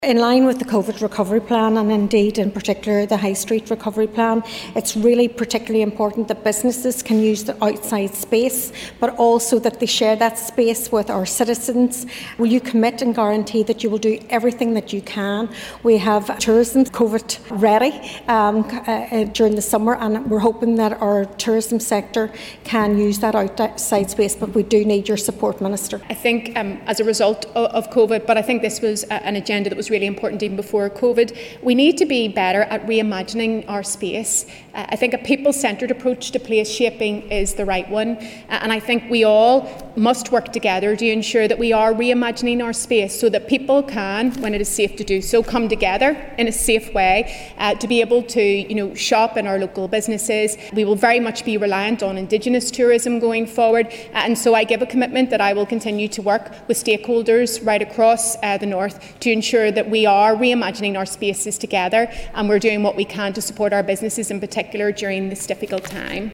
In line with the COVID recovery plan, and indeed in particular the High Street recovery plan, it's really particularly important that businesses can use the outside space, but also that they share that space with our citizens. Will you commit and guarantee that you will do everything that you can? We have tourism COVID ready during the summer, and we're hoping that our tourism sector can use that outside space, but we do need your support, Minister. I think as a result of COVID, but I think this was an agenda that was really important even before COVID. We need to be better at reimagining our space. I think a people-centred approach to place shaping is the right one, and I think we all must work together to ensure that we are reimagining our space so that people can, when it is safe to do so, come together in a safe way to be able to shop in our local businesses. We will very much be reliant on Indigenous tourism going forward, and so I give a commitment that I will continue to work with stakeholders right across the North to ensure that we are reimagining our spaces together, and we're doing what we can to support our businesses in particular during this difficult time.